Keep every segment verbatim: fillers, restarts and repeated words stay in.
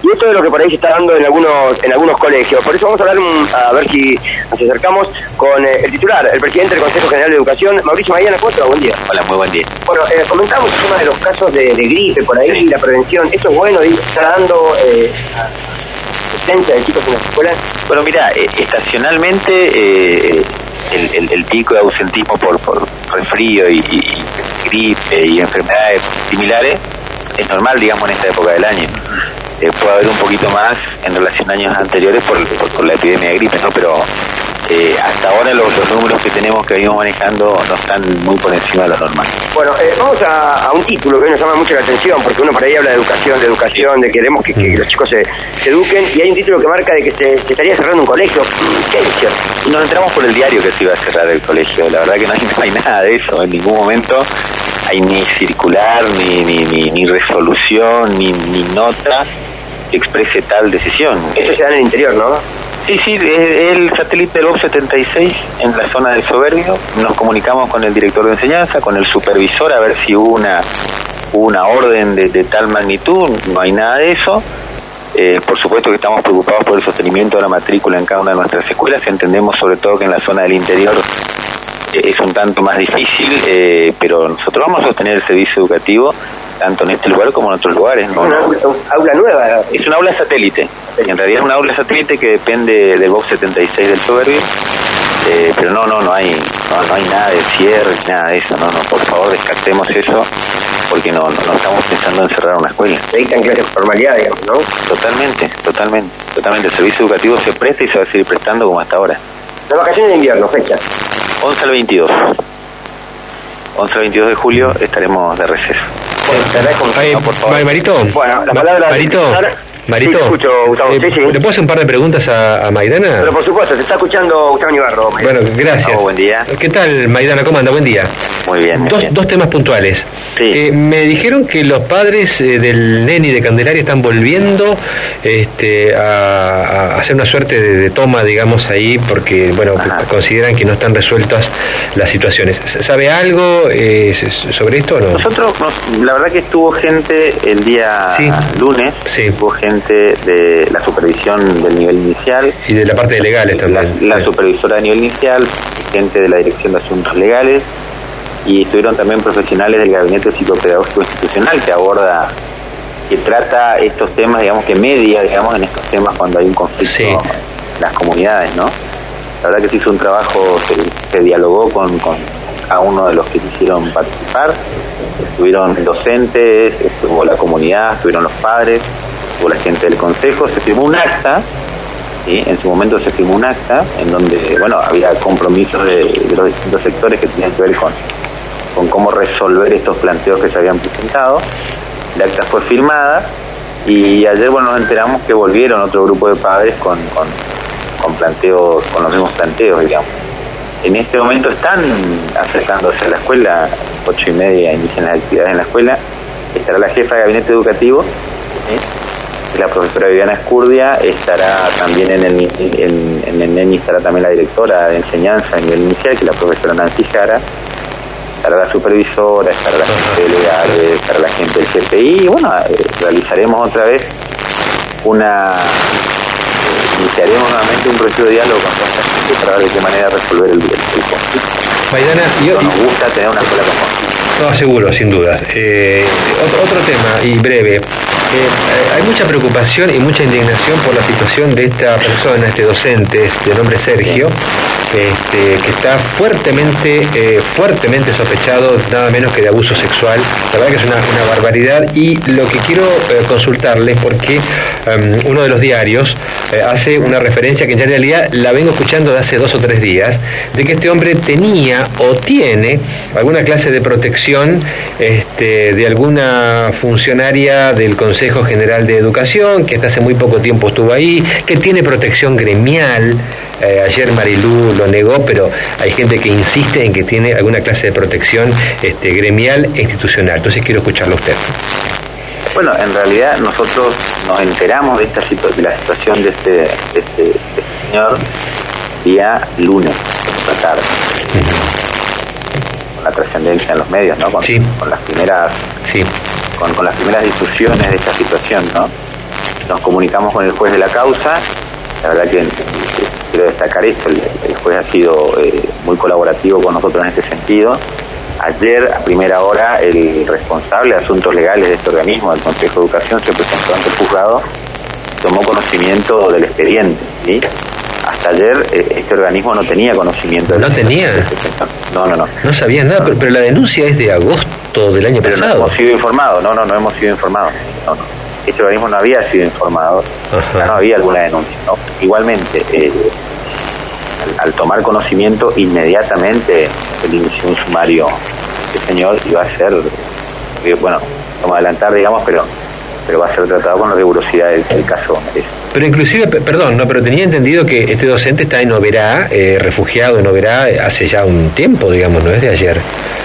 Y esto es lo que por ahí se está dando en algunos en algunos colegios. Por eso vamos a hablar, un, a ver si nos acercamos con eh, el titular, el presidente del Consejo General de Educación, Mauricio Maidana. ¿Cómo estás? Buen día. Hola, muy buen día. Bueno, eh, comentamos el tema de los casos de, de gripe por ahí, sí. La prevención. ¿Esto es bueno? ¿Está dando eh, presencia de chicos en las escuelas? Bueno, mira, eh, estacionalmente eh, el, el, el pico de ausentismo por, por resfrío y, y, y gripe y enfermedades similares es normal, digamos, en esta época del año. Eh, puede haber un poquito más en relación a años anteriores por, por, por la epidemia de gripe, ¿no? Pero eh, hasta ahora los, los números que tenemos que venimos manejando no están muy por encima de lo normal. Bueno, eh, vamos a, a un título que nos llama mucho la atención, porque uno por ahí habla de educación, de educación, de que queremos que, que los chicos se, se eduquen, y hay un título que marca de que se, se estaría cerrando un colegio. ¿Qué es cierto? Y nos enteramos por el diario que se iba a cerrar el colegio. La verdad que no hay, no hay nada de eso, en ningún momento hay ni circular, ni, ni, ni, ni resolución, ni, ni nota que exprese tal decisión. Eso se da en el interior, ¿no? Sí, sí, el satélite del O B setenta y seis en la zona del Soberbio. Nos comunicamos con el director de enseñanza, con el supervisor, a ver si hubo una, una orden de, de tal magnitud. No hay nada de eso. Eh, por supuesto que estamos preocupados por el sostenimiento de la matrícula en cada una de nuestras escuelas. Entendemos sobre todo que en la zona del interior eh, es un tanto más difícil, eh, pero nosotros vamos a sostener el servicio educativo tanto en este lugar como en otros lugares, ¿no? Una aula, aula nueva. Es una aula satélite. En realidad es una aula satélite que depende del O B setenta y seis del Soberbio, eh, pero no, no, no hay, no, no hay nada de cierre, nada de eso, no, no, por favor descartemos eso, porque no, no, no estamos pensando en cerrar una escuela. Se dictan clases de formalidad, digamos, ¿no? Totalmente, totalmente, totalmente. El servicio educativo se presta y se va a seguir prestando como hasta ahora. Las vacaciones de invierno, fecha. once al veintidós. once al veintidós de julio estaremos de receso. Bueno, te agradezco mucho, Ay, no, por favor. Marito, Bueno, la palabra... Marito, Marito, sí, escucho, Gustavo, eh, sí, sí. ¿le puedo hacer un par de preguntas a, a Maidana? Pero por supuesto, te está escuchando Gustavo Nibarro. Bueno, gracias. Oh, buen día. ¿Qué tal, Maidana? ¿Cómo anda? Buen día. Muy bien, muy dos, bien. dos temas puntuales. Sí. Eh, me dijeron que los padres eh, del neni de Candelaria están volviendo este, a, a hacer una suerte de, de toma, digamos, ahí, porque, bueno, que consideran que no están resueltas las situaciones. ¿Sabe algo eh, sobre esto o no? Nosotros, nos, la verdad que estuvo gente el día sí. lunes, sí. estuvo gente de la supervisión del nivel inicial. Y de la parte de legales también. La, la sí. supervisora de nivel inicial, gente de la Dirección de Asuntos Legales, y estuvieron también profesionales del Gabinete Psicopedagógico Institucional, que aborda, que trata estos temas, digamos, que media, digamos, en estos temas cuando hay un conflicto sí. en las comunidades, ¿no? La verdad que se hizo un trabajo, se, se dialogó con, con cada uno de los que quisieron participar, estuvieron docentes, estuvo la comunidad, estuvieron los padres, estuvo la gente del consejo, se firmó un acta, ¿sí? En su momento se firmó un acta en donde, bueno, había compromisos de, de los distintos sectores que tenían que ver con, con cómo resolver estos planteos que se habían presentado. La acta fue firmada y ayer, bueno, nos enteramos que volvieron otro grupo de padres con, con, con planteos, con los mismos planteos, digamos. En este momento están acercándose a la escuela, ocho y media inician las actividades en la escuela, estará la jefa de gabinete educativo, ¿sí? La profesora Viviana Escurdia, estará también en el, en, en el neni, estará también la directora de enseñanza a nivel inicial, que es la profesora Nancy Jara, estará la supervisora, estará la gente de legales, estará la gente del C P I, y bueno, eh, realizaremos otra vez una... iniciaremos nuevamente un proceso de diálogo con toda esta gente para ver de qué manera resolver el, el, el conflicto. Maidana, yo, no nos gusta tener una escuela con conflicto. No, seguro, sin duda. Eh, otro, otro tema, y breve. Eh, hay mucha preocupación y mucha indignación por la situación de esta persona, este docente de nombre Sergio, este, que está fuertemente eh, fuertemente sospechado nada menos que de abuso sexual. La verdad que es una, una barbaridad, y lo que quiero eh, consultarle, porque um, uno de los diarios eh, hace una referencia que en realidad la vengo escuchando de hace dos o tres días, de que este hombre tenía o tiene alguna clase de protección este, de alguna funcionaria del Consejo General de Educación, que hasta hace muy poco tiempo estuvo ahí, que tiene protección gremial. Eh, ayer Marilú lo negó, pero hay gente que insiste en que tiene alguna clase de protección este, gremial e institucional. Entonces quiero escucharlo a usted. Bueno, en realidad nosotros nos enteramos de esta situ- de la situación de este, de este, de este señor día lunes, por la tarde. Uh-huh. Con la trascendencia en los medios, ¿no? Con, sí. con las primeras... Sí. Con, con las primeras difusiones de esta situación, ¿no? nos comunicamos con el juez de la causa. La verdad que quiero destacar esto, el, el juez ha sido eh, muy colaborativo con nosotros en este sentido. Ayer, a primera hora, el responsable de asuntos legales de este organismo, del Consejo de Educación, se presentó ante el juzgado, tomó conocimiento del expediente, ¿sí? Hasta ayer eh, este organismo no tenía conocimiento. ¿No tenía? No, no, no. No sabía nada, pero, pero la denuncia es de agosto del año pero pasado. No hemos sido informados, no, no, no hemos sido informados. No, no. Este organismo no había sido informado, ya no había alguna denuncia, ¿no? Igualmente, eh, al, al tomar conocimiento, inmediatamente el inició un sumario. Este señor iba a ser, eh, bueno, vamos a adelantar, digamos, pero pero va a ser tratado con la rigurosidad del, del caso. Pero inclusive, perdón, no, pero tenía entendido que este docente está en Oberá, eh, refugiado en Oberá hace ya un tiempo, digamos, no es de ayer.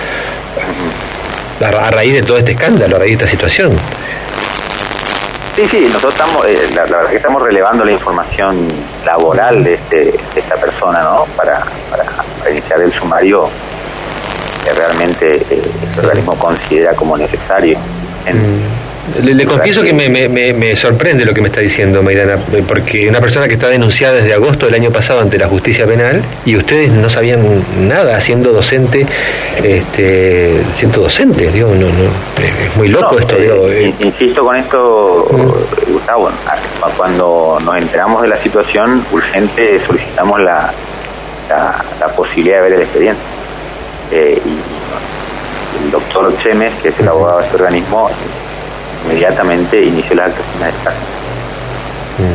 A, a raíz de todo este escándalo, a raíz de esta situación. Sí, sí, nosotros estamos, eh, la, la verdad que estamos relevando la información laboral de, este, de esta persona, ¿no? Para, para, para iniciar el sumario que realmente eh, el organismo considera como necesario. En, mm. Le, le confieso que me, me, me sorprende lo que me está diciendo Maidana, porque una persona que está denunciada desde agosto del año pasado ante la justicia penal y ustedes no sabían nada siendo docente, este, siendo docente, digo, no, no, es muy loco no, esto. Eh, digo, eh. Insisto con esto, mm. Gustavo, cuando nos enteramos de la situación urgente solicitamos la, la, la posibilidad de ver el expediente. Eh, y el doctor Chemes, que es el abogado de este organismo, inmediatamente inició las actuaciones de caso.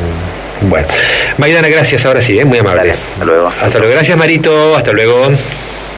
Bueno, Maidana, gracias, ahora sí, ¿eh? Muy amable. Dale, hasta luego. Hasta luego, gracias Marito, hasta luego.